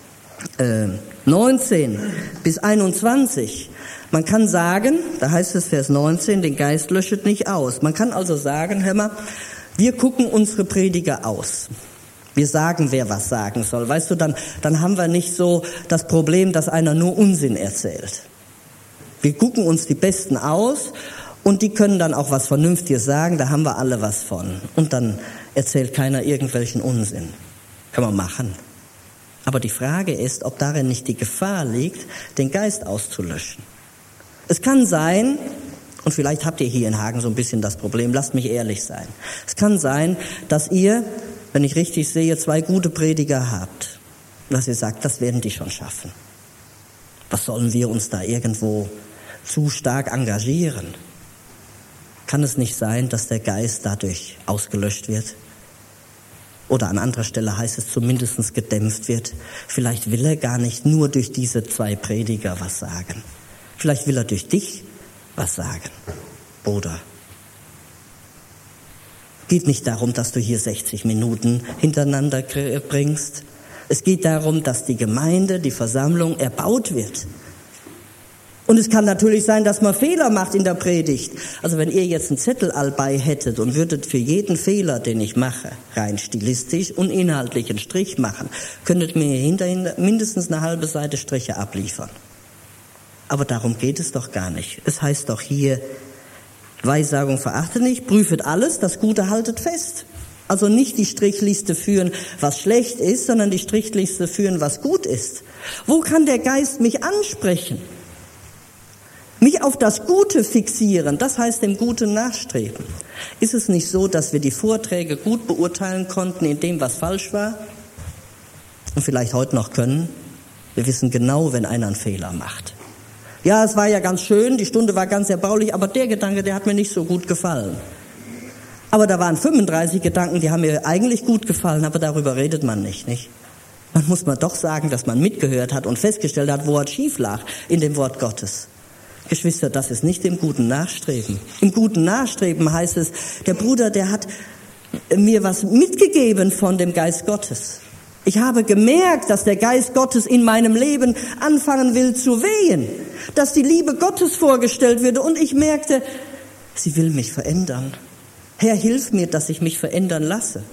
19 bis 21. Man kann sagen, da heißt es Vers 19, den Geist löschet nicht aus. Man kann also sagen, hör mal, wir gucken unsere Prediger aus. Wir sagen, wer was sagen soll. Weißt du, dann haben wir nicht so das Problem, dass einer nur Unsinn erzählt. Wir gucken uns die Besten aus und die können dann auch was Vernünftiges sagen, da haben wir alle was von. Und dann erzählt keiner irgendwelchen Unsinn. Kann man machen. Aber die Frage ist, ob darin nicht die Gefahr liegt, den Geist auszulöschen. Es kann sein, und vielleicht habt ihr hier in Hagen so ein bisschen das Problem, lasst mich ehrlich sein. Es kann sein, dass ihr, wenn ich richtig sehe, 2 gute Prediger habt, dass ihr sagt, das werden die schon schaffen. Was sollen wir uns da irgendwo zu stark engagieren? Kann es nicht sein, dass der Geist dadurch ausgelöscht wird? Oder an anderer Stelle heißt es zumindest gedämpft wird. Vielleicht will er gar nicht nur durch diese 2 Prediger was sagen. Vielleicht will er durch dich was sagen, Bruder. Geht nicht darum, dass du hier 60 Minuten hintereinander bringst. Es geht darum, dass die Gemeinde, die Versammlung erbaut wird. Und es kann natürlich sein, dass man Fehler macht in der Predigt. Also wenn ihr jetzt einen Zettel allbei hättet und würdet für jeden Fehler, den ich mache, rein stilistisch und inhaltlich einen Strich machen, könntet mir hinterhin mindestens eine halbe Seite Striche abliefern. Aber darum geht es doch gar nicht. Es heißt doch hier, Weissagung verachtet nicht, prüfet alles, das Gute haltet fest. Also nicht die Strichliste führen, was schlecht ist, sondern die Strichliste führen, was gut ist. Wo kann der Geist mich ansprechen? Mich auf das Gute fixieren, das heißt dem Guten nachstreben. Ist es nicht so, dass wir die Vorträge gut beurteilen konnten in dem, was falsch war? Und vielleicht heute noch können? Wir wissen genau, wenn einer einen Fehler macht. Ja, es war ja ganz schön, die Stunde war ganz erbaulich, aber der Gedanke, der hat mir nicht so gut gefallen. Aber da waren 35 Gedanken, die haben mir eigentlich gut gefallen, aber darüber redet man nicht? Man muss mal doch sagen, dass man mitgehört hat und festgestellt hat, wo es schief lag in dem Wort Gottes. Geschwister, das ist nicht dem guten Nachstreben. Im guten Nachstreben heißt es, der Bruder, der hat mir was mitgegeben von dem Geist Gottes. Ich habe gemerkt, dass der Geist Gottes in meinem Leben anfangen will zu wehen, dass die Liebe Gottes vorgestellt würde und ich merkte, sie will mich verändern. Herr, hilf mir, dass ich mich verändern lasse.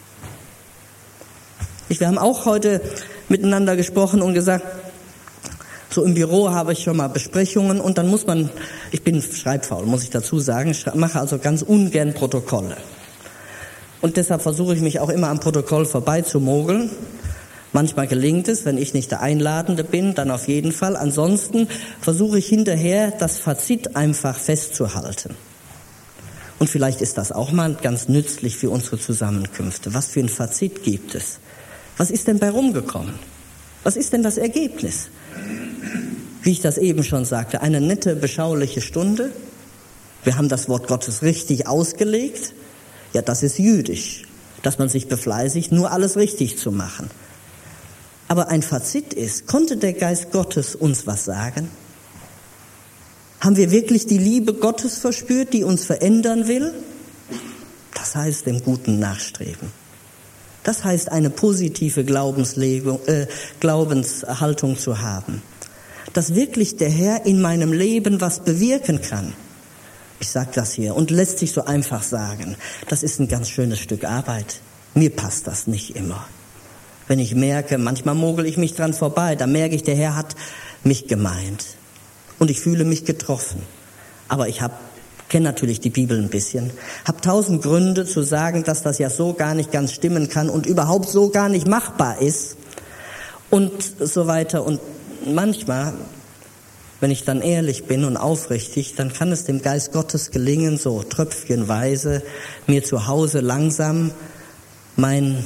Wir haben auch heute miteinander gesprochen und gesagt, so im Büro habe ich schon mal Besprechungen und dann muss man, ich bin schreibfaul, muss ich dazu sagen, mache also ganz ungern Protokolle. Und deshalb versuche ich mich auch immer am Protokoll vorbeizumogeln. Manchmal gelingt es, wenn ich nicht der Einladende bin, dann auf jeden Fall. Ansonsten versuche ich hinterher, das Fazit einfach festzuhalten. Und vielleicht ist das auch mal ganz nützlich für unsere Zusammenkünfte. Was für ein Fazit gibt es? Was ist denn bei rumgekommen? Was ist denn das Ergebnis? Wie ich das eben schon sagte, eine nette, beschauliche Stunde. Wir haben das Wort Gottes richtig ausgelegt. Ja, das ist jüdisch, dass man sich befleißigt, nur alles richtig zu machen. Aber ein Fazit ist, konnte der Geist Gottes uns was sagen? Haben wir wirklich die Liebe Gottes verspürt, die uns verändern will? Das heißt dem Guten nachstreben. Das heißt, eine positive Glaubenshaltung zu haben. Dass wirklich der Herr in meinem Leben was bewirken kann. Ich sage das hier und lässt sich so einfach sagen. Das ist ein ganz schönes Stück Arbeit. Mir passt das nicht immer. Wenn ich merke, manchmal mogel ich mich dran vorbei, dann merke ich, der Herr hat mich gemeint. Und ich fühle mich getroffen. Aber ich kenne natürlich die Bibel ein bisschen, habe 1000 Gründe zu sagen, dass das ja so gar nicht ganz stimmen kann und überhaupt so gar nicht machbar ist und so weiter. Und manchmal, wenn ich dann ehrlich bin und aufrichtig, dann kann es dem Geist Gottes gelingen, so tröpfchenweise mir zu Hause langsam mein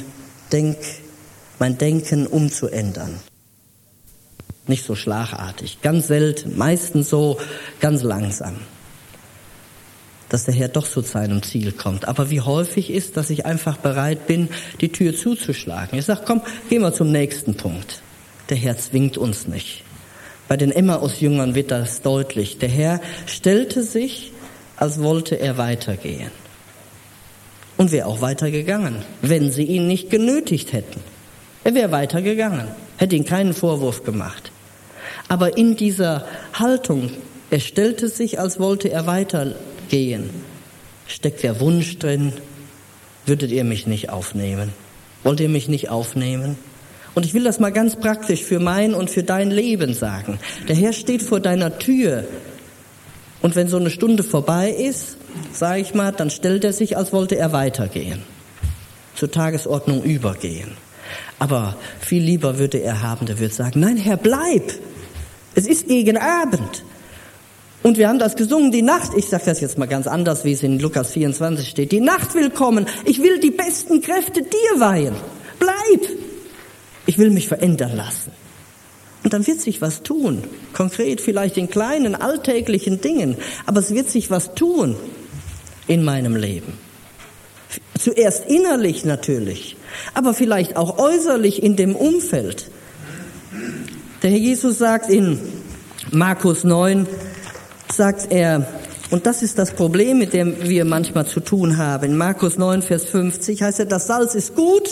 Denken umzuändern. Nicht so schlagartig, ganz selten, meistens so ganz langsam. Dass der Herr doch zu seinem Ziel kommt. Aber wie häufig ist, dass ich einfach bereit bin, die Tür zuzuschlagen. Ich sage, komm, gehen wir zum nächsten Punkt. Der Herr zwingt uns nicht. Bei den Emmaus-Jüngern wird das deutlich. Der Herr stellte sich, als wollte er weitergehen. Und wäre auch weitergegangen, wenn sie ihn nicht genötigt hätten. Er wäre weitergegangen, hätte ihm keinen Vorwurf gemacht. Aber in dieser Haltung, er stellte sich, als wollte er weitergehen, steckt der Wunsch drin, würdet ihr mich nicht aufnehmen? Wollt ihr mich nicht aufnehmen? Und ich will das mal ganz praktisch für mein und für dein Leben sagen. Der Herr steht vor deiner Tür und wenn so eine Stunde vorbei ist, sage ich mal, dann stellt er sich, als wollte er weitergehen, zur Tagesordnung übergehen. Aber viel lieber würde er haben, der würde sagen, nein Herr, bleib, es ist gegen Abend. Und wir haben das gesungen, die Nacht, ich sage das jetzt mal ganz anders, wie es in Lukas 24 steht, die Nacht will kommen, ich will die besten Kräfte dir weihen, bleib. Ich will mich verändern lassen. Und dann wird sich was tun. Konkret vielleicht in kleinen, alltäglichen Dingen. Aber es wird sich was tun in meinem Leben. Zuerst innerlich natürlich. Aber vielleicht auch äußerlich in dem Umfeld. Der Herr Jesus sagt in Markus 9, sagt er, und das ist das Problem, mit dem wir manchmal zu tun haben. In Markus 9, Vers 50 heißt er, das Salz ist gut.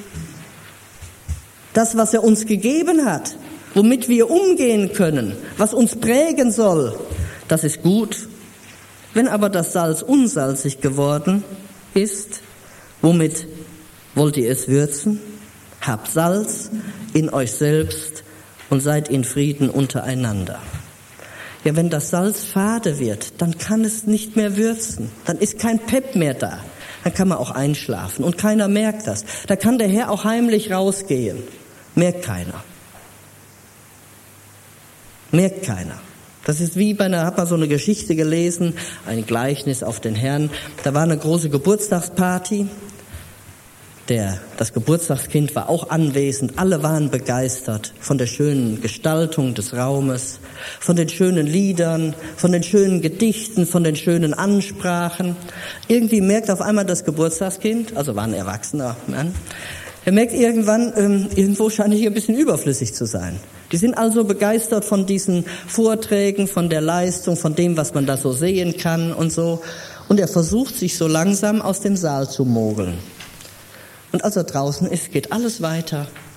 Das, was er uns gegeben hat, womit wir umgehen können, was uns prägen soll, das ist gut. Wenn aber das Salz unsalzig geworden ist, womit wollt ihr es würzen? Habt Salz in euch selbst und seid in Frieden untereinander. Ja, wenn das Salz fade wird, dann kann es nicht mehr würzen. Dann ist kein Pep mehr da. Dann kann man auch einschlafen und keiner merkt das. Da kann der Herr auch heimlich rausgehen. Merkt keiner. Merkt keiner. Das ist wie hat man so eine Geschichte gelesen, ein Gleichnis auf den Herrn. Da war eine große Geburtstagsparty. Das Geburtstagskind war auch anwesend. Alle waren begeistert von der schönen Gestaltung des Raumes, von den schönen Liedern, von den schönen Gedichten, von den schönen Ansprachen. Irgendwie merkt auf einmal das Geburtstagskind, also war ein erwachsener Mann, er merkt irgendwann, irgendwo scheint hier ein bisschen überflüssig zu sein. Die sind also begeistert von diesen Vorträgen, von der Leistung, von dem, was man da so sehen kann und so. Und er versucht, sich so langsam aus dem Saal zu mogeln. Und als er draußen ist, geht alles weiter.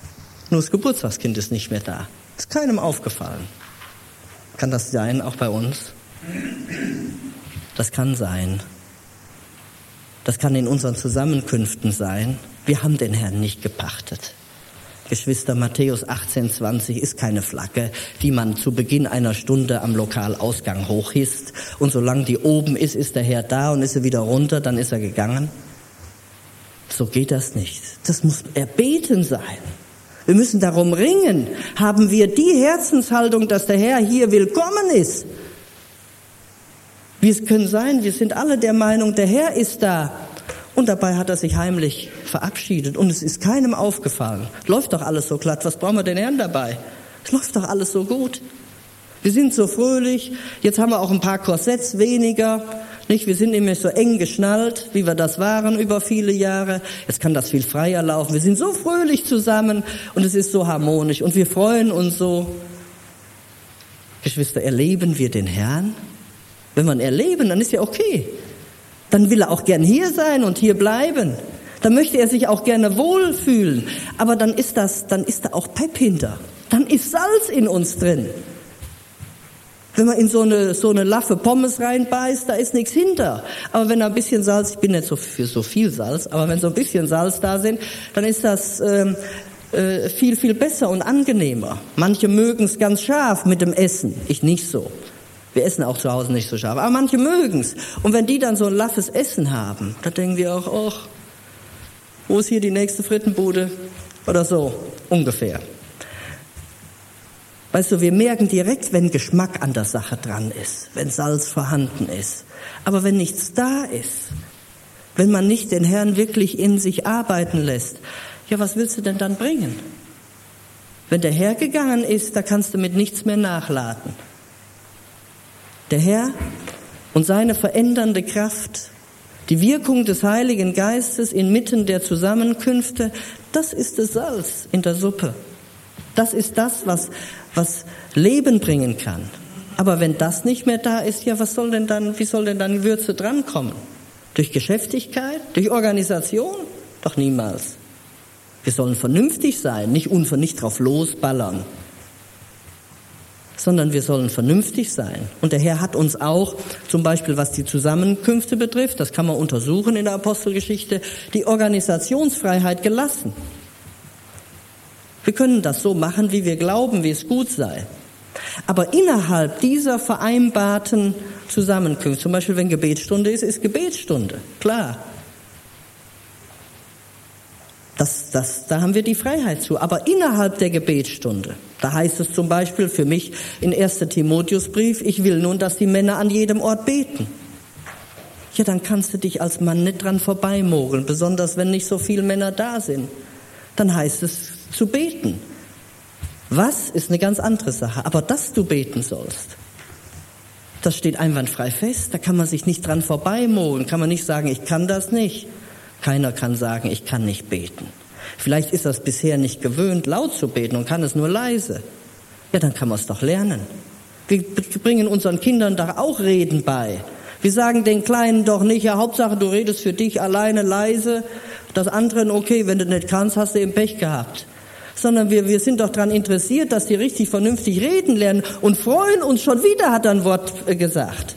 Nur das Geburtstagskind ist nicht mehr da. Ist keinem aufgefallen. Kann das sein, auch bei uns? Das kann sein. Das kann in unseren Zusammenkünften sein. Wir haben den Herrn nicht gepachtet. Geschwister, Matthäus 18,20 ist keine Flagge, die man zu Beginn einer Stunde am Lokalausgang hochhisst. Und solange die oben ist, ist der Herr da und ist er wieder runter, dann ist er gegangen. So geht das nicht. Das muss erbeten sein. Wir müssen darum ringen. Haben wir die Herzenshaltung, dass der Herr hier willkommen ist? Wie es können sein, wir sind alle der Meinung, der Herr ist da. Und dabei hat er sich heimlich verabschiedet und es ist keinem aufgefallen. Läuft doch alles so glatt, was brauchen wir den Herrn dabei? Es läuft doch alles so gut. Wir sind so fröhlich, jetzt haben wir auch ein paar Korsetts weniger, nicht? Wir sind nicht mehr so eng geschnallt, wie wir das waren über viele Jahre. Jetzt kann das viel freier laufen. Wir sind so fröhlich zusammen und es ist so harmonisch und wir freuen uns so. Geschwister, erleben wir den Herrn? Wenn wir ihn erleben, dann ist ja okay. Dann will er auch gern hier sein und hier bleiben. Dann möchte er sich auch gerne wohlfühlen. Aber dann ist da auch Pep hinter. Dann ist Salz in uns drin. Wenn man in so eine Laffe Pommes reinbeißt, da ist nichts hinter. Aber wenn da ein bisschen Salz, ich bin nicht so für so viel Salz, aber wenn so ein bisschen Salz da sind, dann ist das viel, viel besser und angenehmer. Manche mögen es ganz scharf mit dem Essen, ich nicht so. Wir essen auch zu Hause nicht so scharf, aber manche mögen's. Und wenn die dann so ein laffes Essen haben, da denken wir auch, ach, wo ist hier die nächste Frittenbude? Oder so, ungefähr. Weißt du, wir merken direkt, wenn Geschmack an der Sache dran ist, wenn Salz vorhanden ist. Aber wenn nichts da ist, wenn man nicht den Herrn wirklich in sich arbeiten lässt, ja, was willst du denn dann bringen? Wenn der Herr gegangen ist, da kannst du mit nichts mehr nachladen. Der Herr und seine verändernde Kraft, die Wirkung des Heiligen Geistes inmitten der Zusammenkünfte, das ist das Salz in der Suppe. Das ist das, was Leben bringen kann. Aber wenn das nicht mehr da ist, ja, wie soll denn dann Würze drankommen? Durch Geschäftigkeit? Durch Organisation? Doch niemals. Wir sollen vernünftig sein, nicht drauf losballern. Sondern wir sollen vernünftig sein. Und der Herr hat uns auch, zum Beispiel was die Zusammenkünfte betrifft, das kann man untersuchen in der Apostelgeschichte, die Organisationsfreiheit gelassen. Wir können das so machen, wie wir glauben, wie es gut sei. Aber innerhalb dieser vereinbarten Zusammenkünfte, zum Beispiel wenn Gebetsstunde ist Gebetsstunde, klar. Da haben wir die Freiheit zu. Aber innerhalb der Gebetsstunde, da heißt es zum Beispiel für mich in 1. Timotheusbrief, ich will nun, dass die Männer an jedem Ort beten. Ja, dann kannst du dich als Mann nicht dran vorbeimogeln, besonders wenn nicht so viele Männer da sind. Dann heißt es zu beten. Was ist eine ganz andere Sache, aber dass du beten sollst, das steht einwandfrei fest, da kann man sich nicht dran vorbeimogeln, kann man nicht sagen, ich kann das nicht. Keiner kann sagen, ich kann nicht beten. Vielleicht ist das bisher nicht gewöhnt, laut zu beten und kann es nur leise. Ja, dann kann man es doch lernen. Wir bringen unseren Kindern da auch Reden bei. Wir sagen den Kleinen doch nicht, ja, Hauptsache du redest für dich alleine leise, das andere, okay, wenn du nicht kannst, hast du eben Pech gehabt. Sondern wir sind doch daran interessiert, dass die richtig vernünftig reden lernen und freuen uns, schon wieder hat er ein Wort gesagt.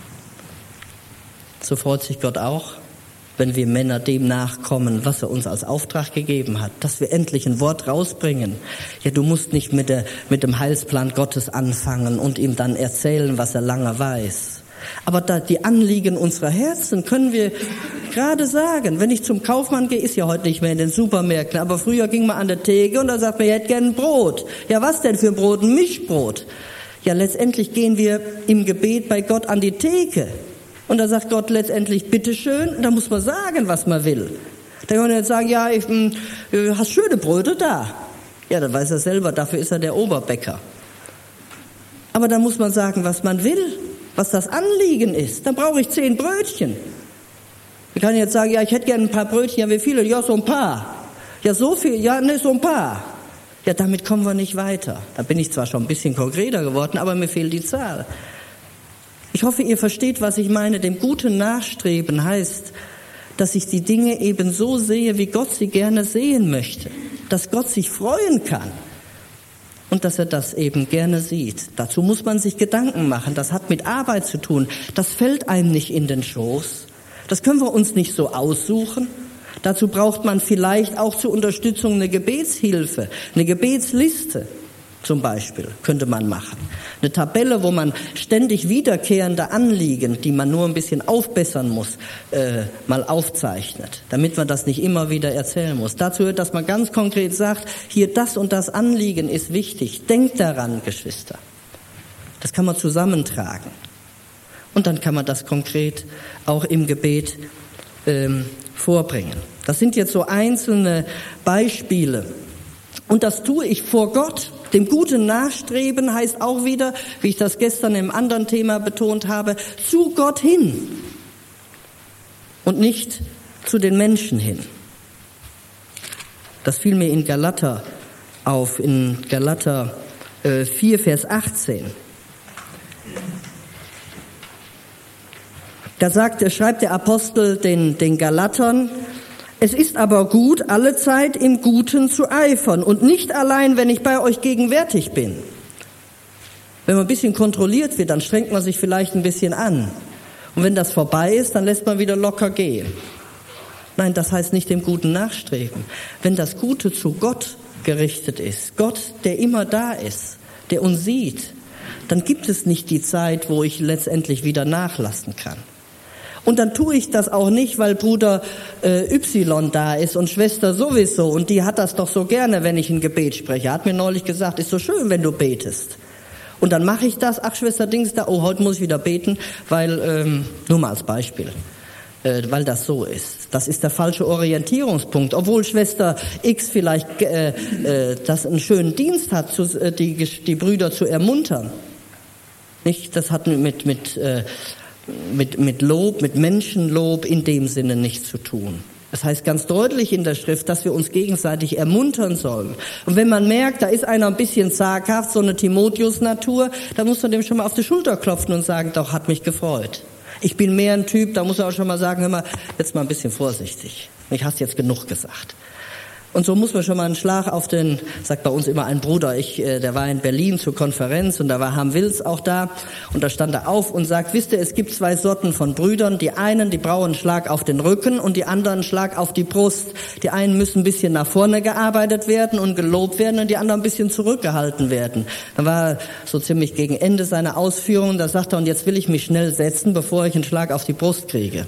So freut sich Gott auch, wenn wir Männer dem nachkommen, was er uns als Auftrag gegeben hat, dass wir endlich ein Wort rausbringen. Ja, du musst nicht mit dem Heilsplan Gottes anfangen und ihm dann erzählen, was er lange weiß. Aber die Anliegen unserer Herzen können wir gerade sagen. Wenn ich zum Kaufmann gehe, ist ja heute nicht mehr in den Supermärkten, aber früher ging man an der Theke und da sagt man, ich hätte gerne ein Brot. Ja, was denn für ein Brot? Ein Mischbrot. Ja, letztendlich gehen wir im Gebet bei Gott an die Theke. Und da sagt Gott letztendlich, bitteschön, und da muss man sagen, was man will. Da kann man jetzt sagen, ja, hast schöne Brote da. Ja, dann weiß er selber, dafür ist er der Oberbäcker. Aber da muss man sagen, was man will, was das Anliegen ist. Dann brauche ich 10 Brötchen. Ich kann jetzt sagen, ja, ich hätte gerne ein paar Brötchen. Ja, wie viele? Ja, so ein paar. Ja, so viel? Ja, ne, so ein paar. Ja, damit kommen wir nicht weiter. Da bin ich zwar schon ein bisschen konkreter geworden, aber mir fehlt die Zahl. Ich hoffe, ihr versteht, was ich meine. Dem guten Nachstreben heißt, dass ich die Dinge eben so sehe, wie Gott sie gerne sehen möchte. dass Gott sich freuen kann und dass er das eben gerne sieht. Dazu muss man sich Gedanken machen. Das hat mit Arbeit zu tun. Das fällt einem nicht in den Schoß. Das können wir uns nicht so aussuchen. Dazu braucht man vielleicht auch zur Unterstützung eine Gebetshilfe, eine Gebetsliste zum Beispiel könnte man machen. Eine Tabelle, wo man ständig wiederkehrende Anliegen, die man nur ein bisschen aufbessern muss, mal aufzeichnet, damit man das nicht immer wieder erzählen muss. Dazu hört, dass man ganz konkret sagt, hier das und das Anliegen ist wichtig. Denkt daran, Geschwister. Das kann man zusammentragen. Und dann kann man das konkret auch im Gebet vorbringen. Das sind jetzt so einzelne Beispiele. Und das tue ich vor Gott. Dem Guten nachstreben heißt auch wieder, wie ich das gestern im anderen Thema betont habe, zu Gott hin und nicht zu den Menschen hin. Das fiel mir in Galater auf, in Galater 4, Vers 18. Da schreibt der Apostel den Galatern: Es ist aber gut, allezeit im Guten zu eifern und nicht allein, wenn ich bei euch gegenwärtig bin. Wenn man ein bisschen kontrolliert wird, dann strengt man sich vielleicht ein bisschen an. Und wenn das vorbei ist, dann lässt man wieder locker gehen. Nein, das heißt nicht dem Guten nachstreben. Wenn das Gute zu Gott gerichtet ist, Gott, der immer da ist, der uns sieht, dann gibt es nicht die Zeit, wo ich letztendlich wieder nachlassen kann. Und dann tue ich das auch nicht, weil Bruder Y da ist und Schwester sowieso. Und die hat das doch so gerne, wenn ich ein Gebet spreche. Hat mir neulich gesagt, ist so schön, wenn du betest. Und dann mache ich das, ach Schwester Dings da, oh, heute muss ich wieder beten, weil, nur mal als Beispiel, weil das so ist. Das ist der falsche Orientierungspunkt. Obwohl Schwester X vielleicht das einen schönen Dienst hat, die Brüder zu ermuntern. Nicht, das hat mit Lob, mit Menschenlob in dem Sinne nichts zu tun. Es heißt ganz deutlich in der Schrift, dass wir uns gegenseitig ermuntern sollen. Und wenn man merkt, da ist einer ein bisschen zaghaft, so eine Timotheus-Natur, dann muss man dem schon mal auf die Schulter klopfen und sagen, doch, hat mich gefreut. Ich bin mehr ein Typ, da muss er auch schon mal sagen, hör mal, jetzt mal ein bisschen vorsichtig. Ich hast jetzt genug gesagt. Und so muss man schon mal einen Schlag auf den, sagt bei uns immer ein Bruder, der war in Berlin zur Konferenz und da war Ham Wils auch da und da stand er auf und sagt, wisst ihr, es gibt 2 Sorten von Brüdern, die einen, die brauchen einen Schlag auf den Rücken und die anderen einen Schlag auf die Brust. Die einen müssen ein bisschen nach vorne gearbeitet werden und gelobt werden und die anderen ein bisschen zurückgehalten werden. Da war so ziemlich gegen Ende seiner Ausführungen, da sagt er, und jetzt will ich mich schnell setzen, bevor ich einen Schlag auf die Brust kriege.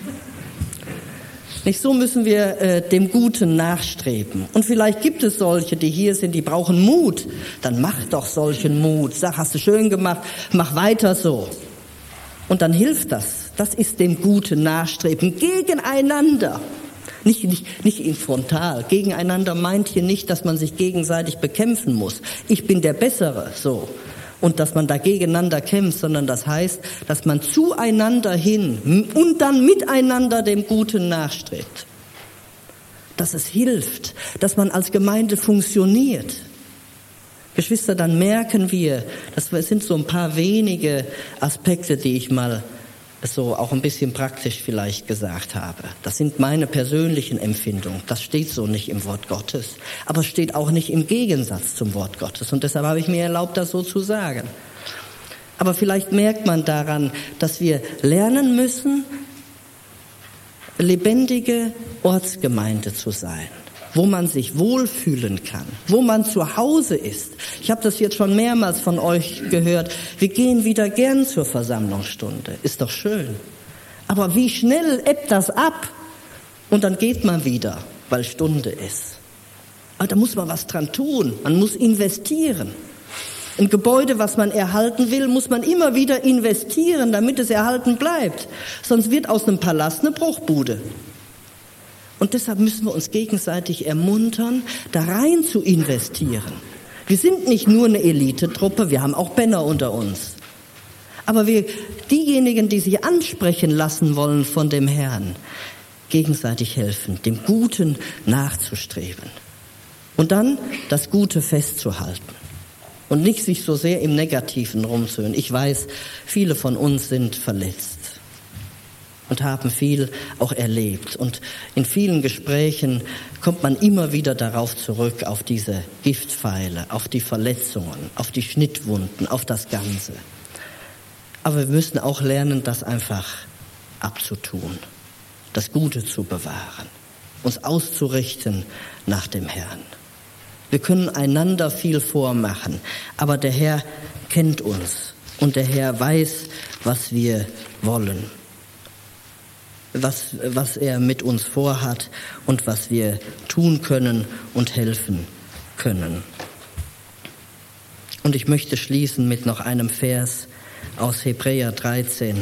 Nicht so müssen wir dem Guten nachstreben. Und vielleicht gibt es solche, die hier sind, die brauchen Mut. Dann mach doch solchen Mut. Sag, hast du schön gemacht, mach weiter so. Und dann hilft das. Das ist dem Guten nachstreben. Gegeneinander. Nicht in frontal. Gegeneinander meint hier nicht, dass man sich gegenseitig bekämpfen muss. Ich bin der Bessere, so. Und dass man da gegeneinander kämpft, sondern das heißt, dass man zueinander hin und dann miteinander dem Guten nachstrebt. Dass es hilft, dass man als Gemeinde funktioniert. Geschwister, dann merken wir, das sind so ein paar wenige Aspekte, die ich mal so auch ein bisschen praktisch vielleicht gesagt habe. Das sind meine persönlichen Empfindungen. Das steht so nicht im Wort Gottes. Aber es steht auch nicht im Gegensatz zum Wort Gottes. Und deshalb habe ich mir erlaubt, das so zu sagen. Aber vielleicht merkt man daran, dass wir lernen müssen, lebendige Ortsgemeinde zu sein, wo man sich wohlfühlen kann, wo man zu Hause ist. Ich habe das jetzt schon mehrmals von euch gehört. Wir gehen wieder gern zur Versammlungsstunde. Ist doch schön. Aber wie schnell ebbt das ab? Und dann geht man wieder, weil Stunde ist. Aber da muss man was dran tun. Man muss investieren. Ein Gebäude, was man erhalten will, muss man immer wieder investieren, damit es erhalten bleibt. Sonst wird aus einem Palast eine Bruchbude. Und deshalb müssen wir uns gegenseitig ermuntern, da rein zu investieren. Wir sind nicht nur eine Elitetruppe, wir haben auch Penner unter uns. Aber diejenigen, die sich ansprechen lassen wollen von dem Herrn, gegenseitig helfen, dem Guten nachzustreben. Und dann das Gute festzuhalten. Und nicht sich so sehr im Negativen rumzuhören. Ich weiß, viele von uns sind verletzt. und haben viel auch erlebt. Und in vielen Gesprächen kommt man immer wieder darauf zurück, auf diese Giftpfeile, auf die Verletzungen, auf die Schnittwunden, auf das Ganze. Aber wir müssen auch lernen, das einfach abzutun, das Gute zu bewahren, uns auszurichten nach dem Herrn. Wir können einander viel vormachen, aber der Herr kennt uns und der Herr weiß, was wir wollen, was er mit uns vorhat und was wir tun können und helfen können. Und ich möchte schließen mit noch einem Vers aus Hebräer 13.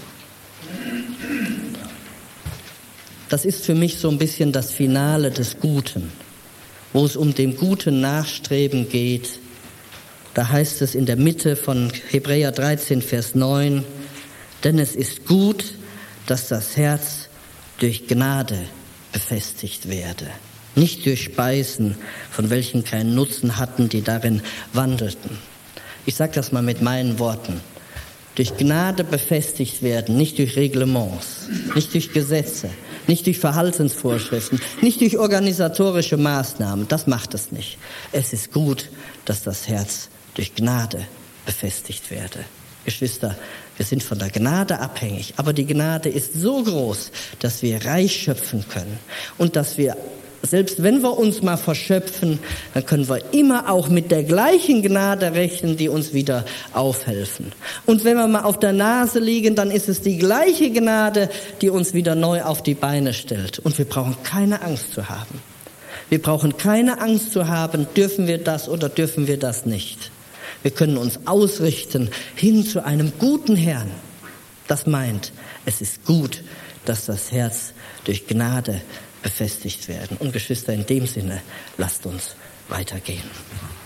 Das ist für mich so ein bisschen das Finale des Guten, wo es um dem guten Nachstreben geht. Da heißt es in der Mitte von Hebräer 13, Vers 9, denn es ist gut, dass das Herz durch Gnade befestigt werde, nicht durch Speisen, von welchen keinen Nutzen hatten, die darin wandelten. Ich sage das mal mit meinen Worten. Durch Gnade befestigt werden, nicht durch Reglements, nicht durch Gesetze, nicht durch Verhaltensvorschriften, nicht durch organisatorische Maßnahmen. Das macht es nicht. Es ist gut, dass das Herz durch Gnade befestigt werde. Geschwister, wir sind von der Gnade abhängig, aber die Gnade ist so groß, dass wir reich schöpfen können und dass wir, selbst wenn wir uns mal verschöpfen, dann können wir immer auch mit der gleichen Gnade rechnen, die uns wieder aufhelfen. Und wenn wir mal auf der Nase liegen, dann ist es die gleiche Gnade, die uns wieder neu auf die Beine stellt. Und wir brauchen keine Angst zu haben. Wir brauchen keine Angst zu haben, dürfen wir das oder dürfen wir das nicht. Wir können uns ausrichten hin zu einem guten Herrn. Das meint, es ist gut, dass das Herz durch Gnade befestigt werden. Und Geschwister, in dem Sinne, lasst uns weitergehen.